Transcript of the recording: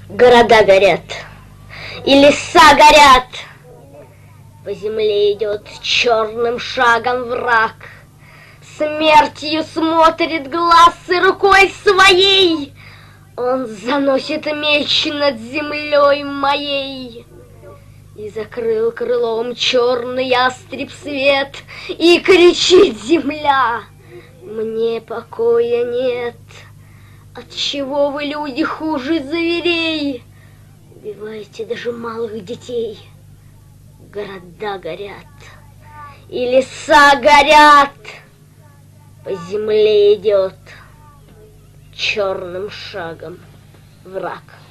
Города горят, и леса горят. По земле идет черным шагом враг. Смертью смотрит глаз и рукой своей. Он заносит меч над землей моей. И закрыл крылом черный ястреб свет, и кричит земля: мне покоя нет. Отчего вы, люди, хуже зверей? Убиваете даже малых детей. Города горят, и леса горят. По земле идет черным шагом враг.